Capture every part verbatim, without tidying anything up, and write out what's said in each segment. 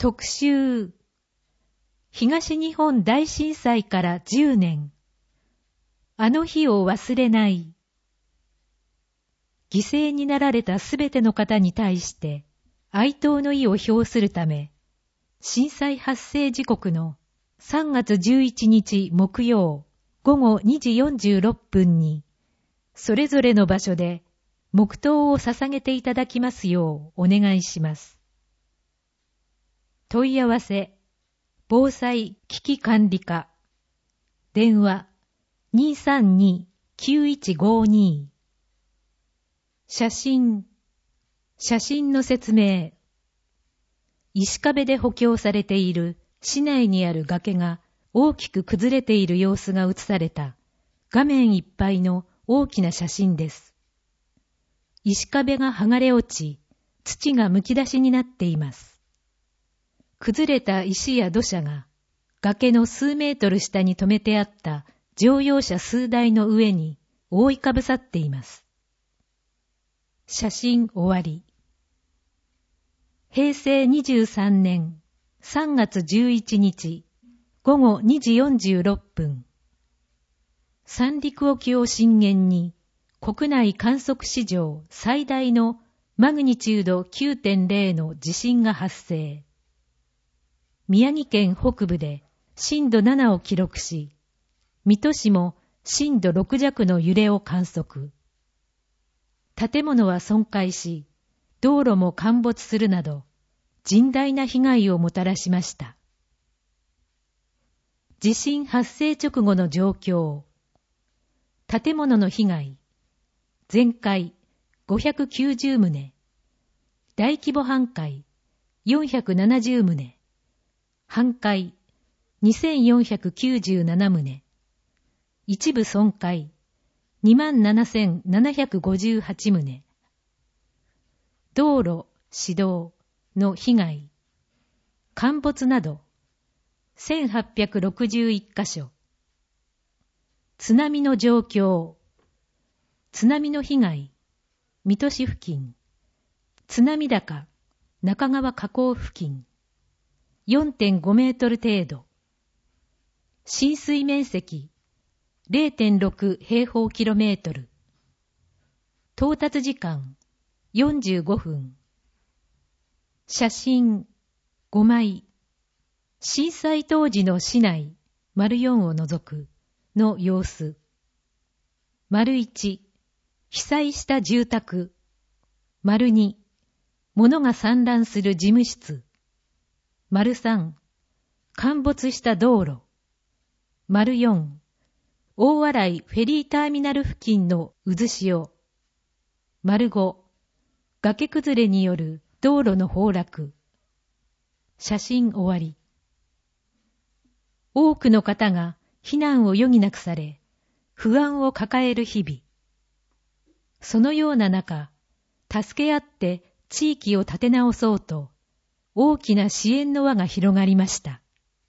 特集。東日本大震災からじゅうねん。あの日を忘れない。犠牲になられたすべての方に対して哀悼の意を表するため、震災発生時刻のさんがつじゅういちにち木曜午後にじよんじゅうろっぷんに、それぞれの場所で黙祷を捧げていただきますようお願いします。問い合わせ、防災危機管理課、電話 にーさんにーきゅういちごに。写真、写真の説明。石壁で補強されている市内にある崖が大きく崩れている様子が写された画面いっぱいの大きな写真です。石壁が剥がれ落ち、土がむき出しになっています。崩れた石や土砂が崖の数メートル下に止めてあった乗用車数台の上に覆いかぶさっています。写真終わり。へいせいにじゅうさんねんさんがつじゅういちにち午後にじよんじゅうろっぷん。三陸沖を震源に国内観測史上最大のマグニチュード きゅうてんゼロ の地震が発生。宮城県北部で震度ななを記録し、水戸市も震度ろくじゃくの揺れを観測。建物は損壊し、道路も陥没するなど、甚大な被害をもたらしました。地震発生直後の状況。建物の被害。全壊ごひゃくきゅうじゅうとう、大規模半壊よんひゃくななじゅうとう、半壊にせんよんひゃくきゅうじゅうななとう、一部損壊にまんななせんななひゃくごじゅうはちとう、道路、市道の被害、陥没などせんはっぴゃくろくじゅういっかしょ。津波の状況。津波の被害、水戸市付近、津波高、中川河口付近、よんてんごメートル程度。浸水面積、れいてんろくへいほうキロメートル。到達時間、よんじゅうごふん。写真、ごまい。震災当時の市内、丸よんを除く、の様子。丸いち、被災した住宅。丸に、物が散乱する事務室。丸さん、陥没した道路。丸よん、大洗フェリーターミナル付近の渦潮。丸ご、崖崩れによる道路の崩落。写真終わり。多くの方が避難を余儀なくされ、不安を抱える日々。そのような中、助け合って地域を立て直そうと、大きな支援の輪が広がりました。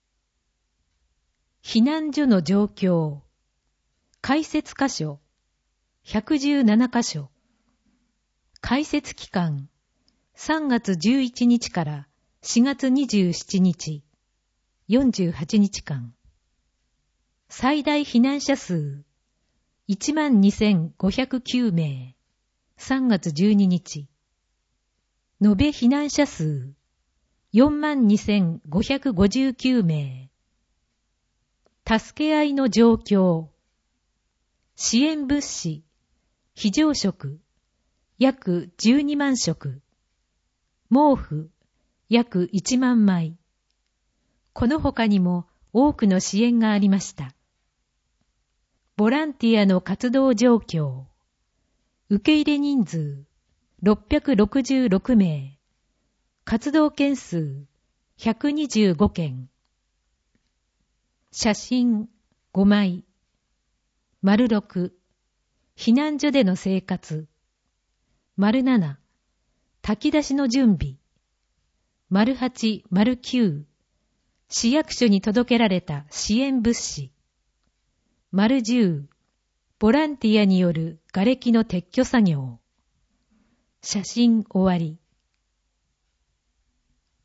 避難所の状況。開設箇所、ひゃくじゅうななかしょ。開設期間、さんがつじゅういちにちからしがつにじゅうしちにち、よんじゅうはちにちかん。最大避難者数、いちまんにせんごひゃくきゅうめい、さんがつじゅうににち。延べ避難者数、よんまんにせんごひゃくごじゅうきゅうめい。助け合いの状況。支援物資、非常食、約じゅうにまんしょく。毛布、約いちまんまい。この他にも多くの支援がありました。ボランティアの活動状況。受け入れ人数、ろっぴゃくろくじゅうろくめい。活動件数、ひゃくにじゅうごけん。写真、ごまい。丸ろく、避難所での生活。丸なな、炊き出しの準備。丸はち、丸きゅう、市役所に届けられた支援物資。丸じゅう、ボランティアによる瓦礫の撤去作業。写真終わり。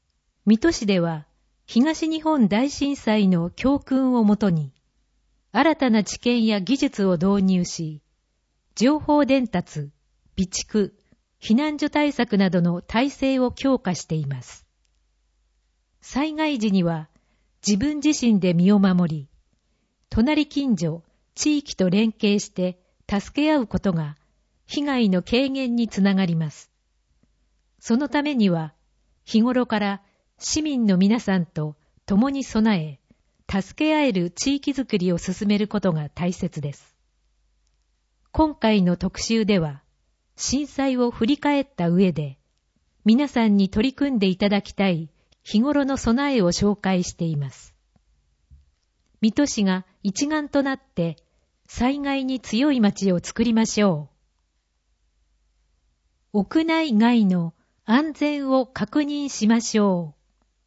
水戸市では東日本大震災の教訓をもとに、新たな知見や技術を導入し、情報伝達、備蓄、避難所対策などの体制を強化しています。災害時には自分自身で身を守り、隣近所、地域と連携して助け合うことが被害の軽減につながります。そのためには、日頃から市民の皆さんと共に備え、助け合える地域づくりを進めることが大切です。今回の特集では、震災を振り返った上で、皆さんに取り組んでいただきたい日頃の備えを紹介しています。水戸市が一丸となって災害に強い町を作りましょう。屋内外の安全を確認しましょう。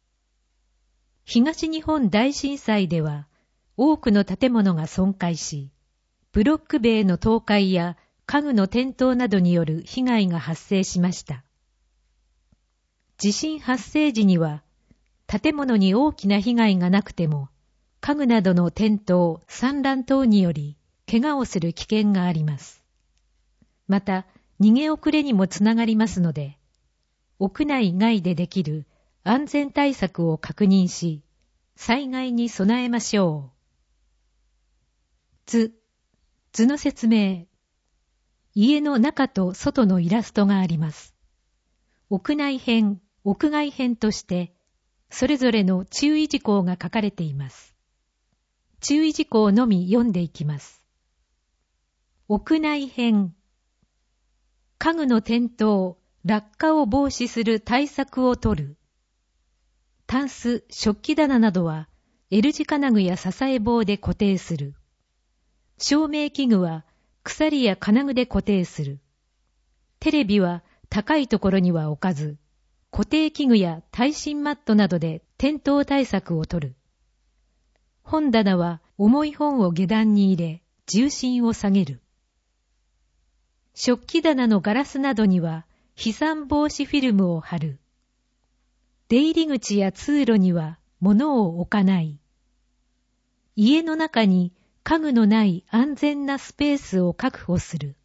東日本大震災では多くの建物が損壊し、ブロック塀の倒壊や家具の転倒などによる被害が発生しました。地震発生時には建物に大きな被害がなくても、家具などの転倒、散乱等により怪我をする危険があります。また、逃げ遅れにもつながりますので、屋内外でできる安全対策を確認し、災害に備えましょう。図、図の説明。家の中と外のイラストがあります。屋内編、屋外編として、それぞれの注意事項が書かれています。注意事項のみ読んでいきます。屋内編。家具の転倒、落下を防止する対策を取る。タンス、食器棚などは L 字金具や支え棒で固定する。照明器具は鎖や金具で固定する。テレビは高いところには置かず、固定器具や耐震マットなどで転倒対策を取る。本棚は重い本を下段に入れ、重心を下げる。食器棚のガラスなどには飛散防止フィルムを貼る。出入り口や通路には物を置かない。家の中に家具のない安全なスペースを確保する。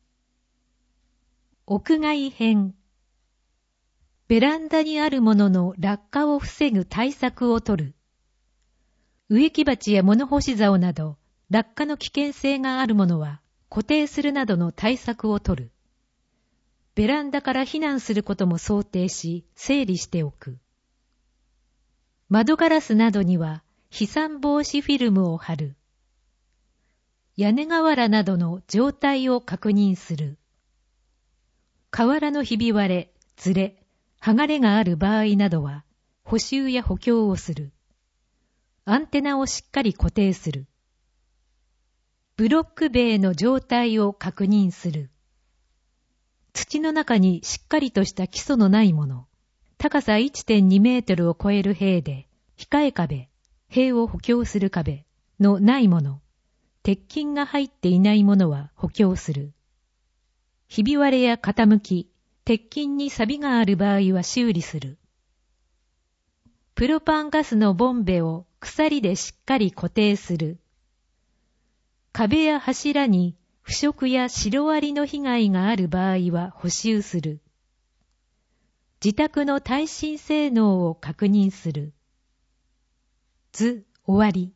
屋外編。ベランダにあるものの落下を防ぐ対策を取る。植木鉢や物干し竿など落下の危険性があるものは固定するなどの対策を取る。ベランダから避難することも想定し、整理しておく。窓ガラスなどには飛散防止フィルムを貼る。屋根瓦などの状態を確認する。瓦のひび割れ、ずれ、剥がれがある場合などは補修や補強をする。アンテナをしっかり固定する。ブロック塀の状態を確認する。土の中にしっかりとした基礎のないもの、高さ いってんに メートルを超える塀で、控え壁、塀を補強する壁のないもの、鉄筋が入っていないものは補強する。ひび割れや傾き、鉄筋に錆がある場合は修理する。プロパンガスのボンベを鎖でしっかり固定する。壁や柱に腐食やシロアリの被害がある場合は補修する。自宅の耐震性能を確認する。図終わり。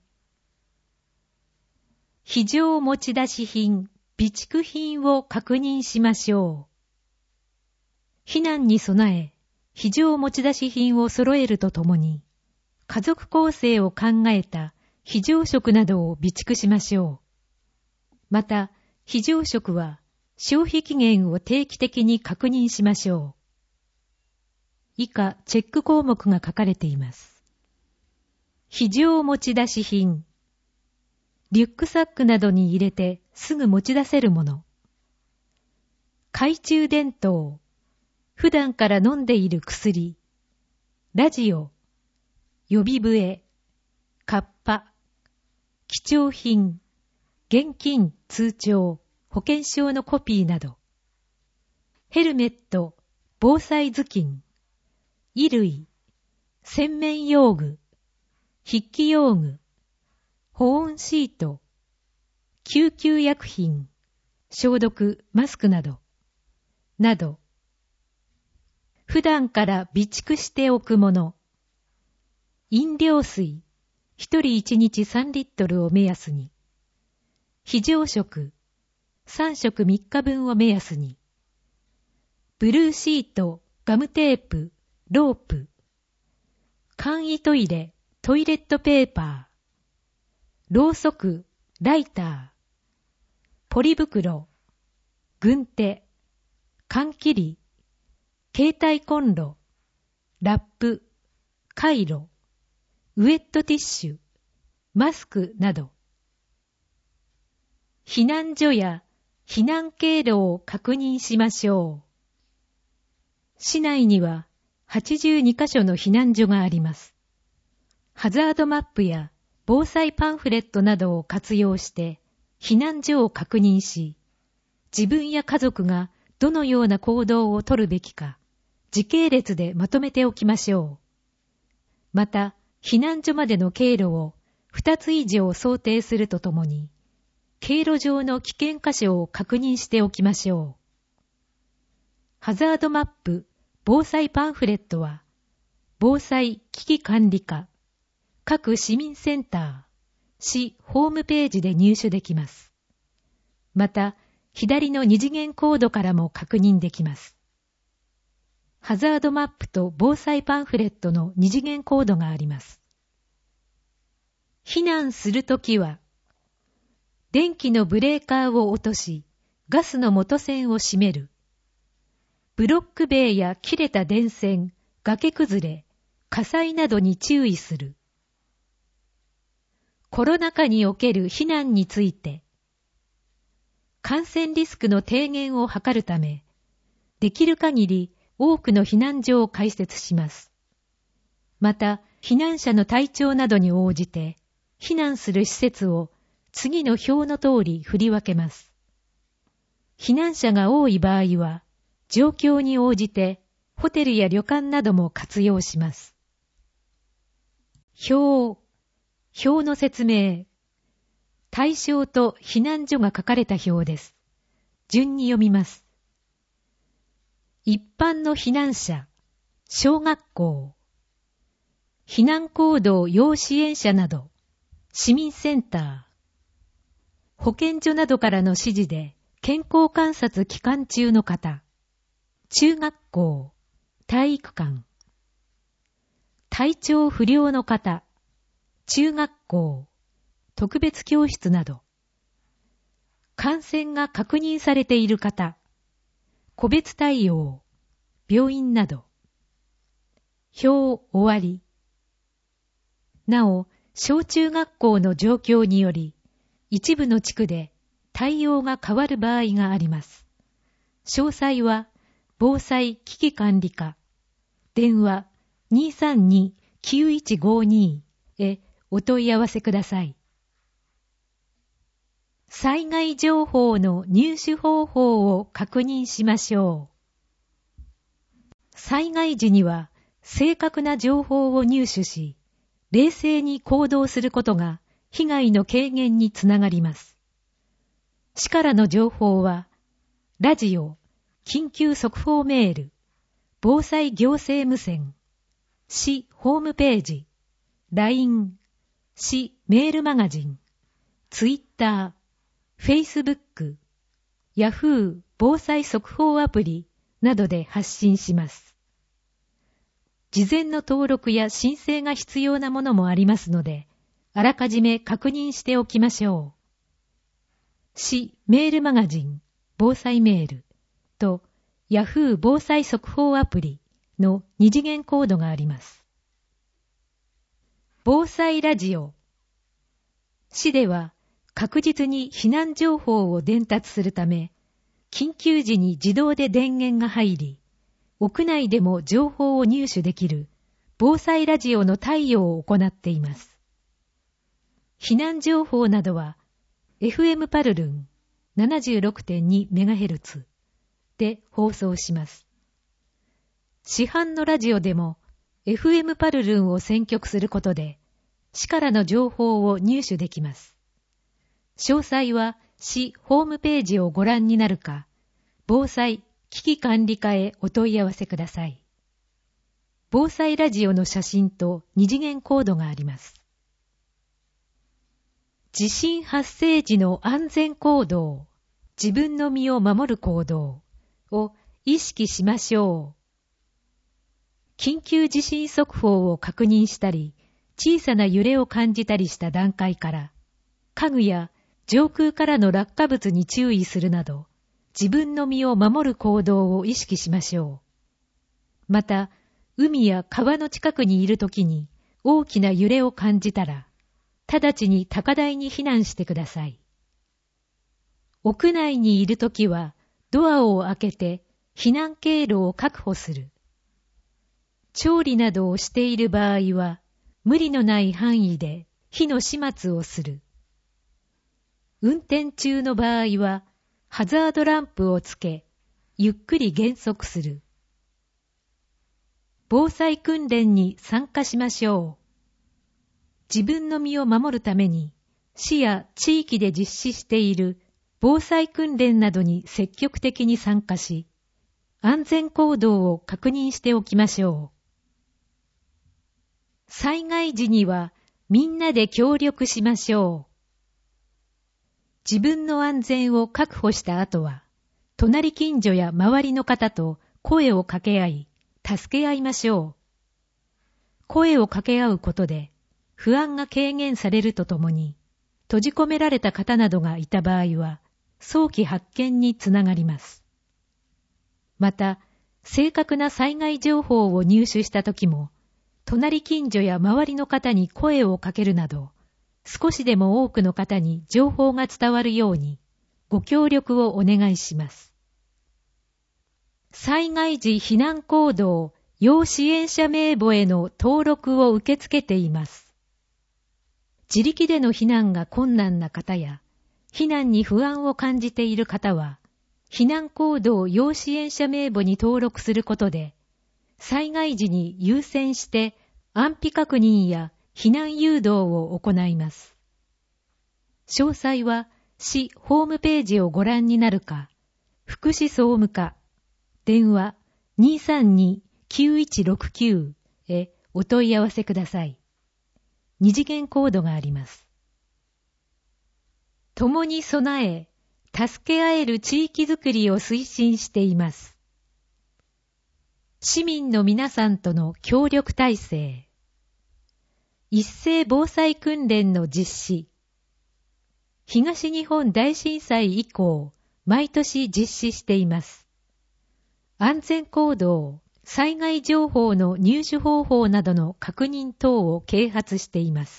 非常持ち出し品、備蓄品を確認しましょう。避難に備え、非常持ち出し品を揃えるとともに、家族構成を考えた非常食などを備蓄しましょう。また、非常食は消費期限を定期的に確認しましょう。以下、チェック項目が書かれています。非常持ち出し品。リュックサックなどに入れてすぐ持ち出せるもの。懐中電灯。普段から飲んでいる薬。ラジオ。予備笛。カッパ。貴重品。現金、通帳、保険証のコピーなど。ヘルメット、防災頭巾、衣類、 洗面用具、筆記用具、保温シート、救急薬品、消毒、マスクなど、など、普段から備蓄しておくもの、飲料水、一人一日さんリットルを目安に、非常食、さん食みっかぶんを目安に、ブルーシート、ガムテープ、ロープ、簡易トイレ、トイレットペーパー、ろうそく、ライター、ポリ袋、軍手、缶切り、携帯コンロ、ラップ、カイロ、ウェットティッシュ、マスクなど。避難所や避難経路を確認しましょう。市内にははちじゅうにカ所の避難所があります。ハザードマップや防災パンフレットなどを活用して避難所を確認し、自分や家族がどのような行動をとるべきか、時系列でまとめておきましょう。また、避難所までの経路をふたつ以上想定するとともに、経路上の危険箇所を確認しておきましょう。ハザードマップ、防災パンフレットは、防災危機管理課、各市民センター、市ホームページで入手できます。また、左の二次元コードからも確認できます。ハザードマップと防災パンフレットの二次元コードがあります。避難するときは、電気のブレーカーを落とし、ガスの元栓を閉める。ブロック塀や切れた電線、崖崩れ、火災などに注意する。コロナ禍における避難について、感染リスクの低減を図るため、できる限り多くの避難所を開設します。また、避難者の体調などに応じて、避難する施設を次の表の通り振り分けます。避難者が多い場合は、状況に応じてホテルや旅館なども活用します。表、表の説明。対象と避難所が書かれた表です。順に読みます。一般の避難者、小学校、避難行動要支援者など、市民センター、保健所などからの指示で健康観察期間中の方、中学校、体育館、体調不良の方、中学校、特別教室など、感染が確認されている方、個別対応、病院など。表終わり。なお、小中学校の状況により、一部の地区で対応が変わる場合があります。詳細は、防災危機管理課、電話 にーさんにーきゅういちごにー へお問い合わせください。災害情報の入手方法を確認しましょう。災害時には正確な情報を入手し、冷静に行動することが被害の軽減につながります。市からの情報は、ラジオ、緊急速報メール、防災行政無線、市ホームページ、ライン、市メールマガジン、ツイッター、フェイスブック、ヤフー防災速報アプリなどで発信します。事前の登録や申請が必要なものもありますので、あらかじめ確認しておきましょう。市メールマガジン、防災メールとヤフー防災速報アプリの二次元コードがあります。防災ラジオ。市では確実に避難情報を伝達するため、緊急時に自動で電源が入り、屋内でも情報を入手できる防災ラジオの対応を行っています。避難情報などは エフエム パルルン ななじゅうろくてんにメガヘルツ で放送します。市販のラジオでもエフエム パルルンを選曲することで、市からの情報を入手できます。詳細は市ホームページをご覧になるか、防災危機管理課へお問い合わせください。防災ラジオの写真と二次元コードがあります。地震発生時の安全行動、自分の身を守る行動を意識しましょう。緊急地震速報を確認したり、小さな揺れを感じたりした段階から、家具や上空からの落下物に注意するなど、自分の身を守る行動を意識しましょう。また、海や川の近くにいるときに大きな揺れを感じたら、直ちに高台に避難してください。屋内にいるときはドアを開けて避難経路を確保する。調理などをしている場合は、無理のない範囲で火の始末をする。運転中の場合は、ハザードランプをつけ、ゆっくり減速する。防災訓練に参加しましょう。自分の身を守るために、市や地域で実施している防災訓練などに積極的に参加し、安全行動を確認しておきましょう。災害時にはみんなで協力しましょう。自分の安全を確保した後は、隣近所や周りの方と声を掛け合い、助け合いましょう。声を掛け合うことで、不安が軽減されるとともに、閉じ込められた方などがいた場合は、早期発見につながります。また、正確な災害情報を入手したときも、隣近所や周りの方に声をかけるなど、少しでも多くの方に情報が伝わるように、ご協力をお願いします。災害時避難行動要支援者名簿への登録を受け付けています。自力での避難が困難な方や、避難に不安を感じている方は、避難行動要支援者名簿に登録することで、災害時に優先して安否確認や避難誘導を行います。詳細は市ホームページをご覧になるか、福祉総務課、電話 にーさんにーきゅういちろくきゅう へお問い合わせください。二次元コードがあります。共に備え、助け合える地域づくりを推進しています。市民の皆さんとの協力体制。一斉防災訓練の実施。東日本大震災以降、毎年実施しています。安全行動、災害情報の入手方法などの確認等を啓発しています。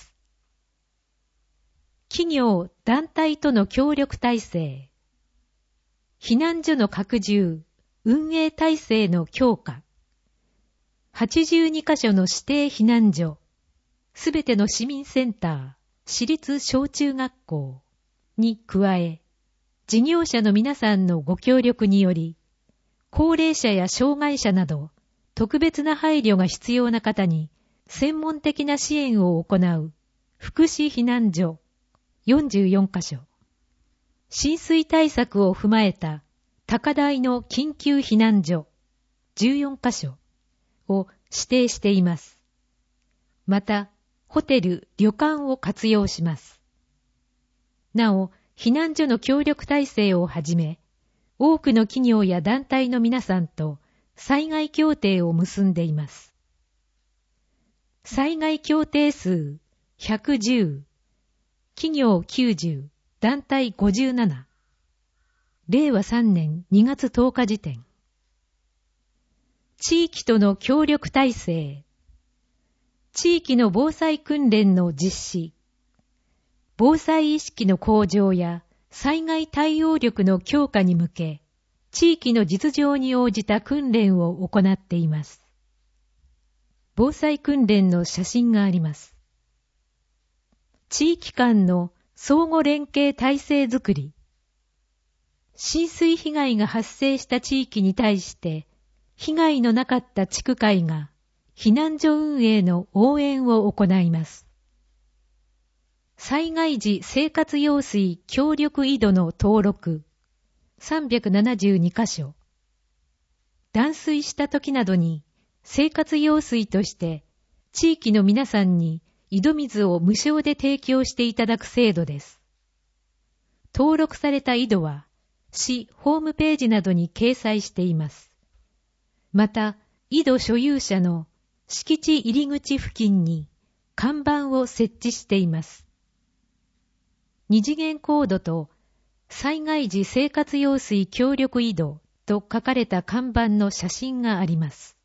企業、団体との協力体制。避難所の拡充、運営体制の強化。はちじゅうにカ所の指定避難所、すべての市民センター、私立小中学校に加え、事業者の皆さんのご協力により、高齢者や障害者など、特別な配慮が必要な方に、専門的な支援を行う、福祉避難所、よんじゅうよんカ所、浸水対策を踏まえた、高台の緊急避難所、じゅうよんカ所を指定しています。また、ホテル、旅館を活用します。なお、避難所の協力体制をはじめ、多くの企業や団体の皆さんと災害協定を結んでいます。災害協定数ひゃくじゅう、企業きゅうじゅう、団体ごじゅうなな、れいわさんねんにがつとおか時点。地域との協力体制。地域の防災訓練の実施。防災意識の向上や災害対応力の強化に向け、地域の実情に応じた訓練を行っています。防災訓練の写真があります。地域間の相互連携体制づくり。浸水被害が発生した地域に対して、被害のなかった地区会が避難所運営の応援を行います。災害時生活用水協力井戸の登録さんびゃくななじゅうにかしょ。断水した時などに生活用水として地域の皆さんに井戸水を無償で提供していただく制度です。登録された井戸は市ホームページなどに掲載しています。また、井戸所有者の敷地入り口付近に看板を設置しています。二次元コードと災害時生活用水協力井戸と書かれた看板の写真があります。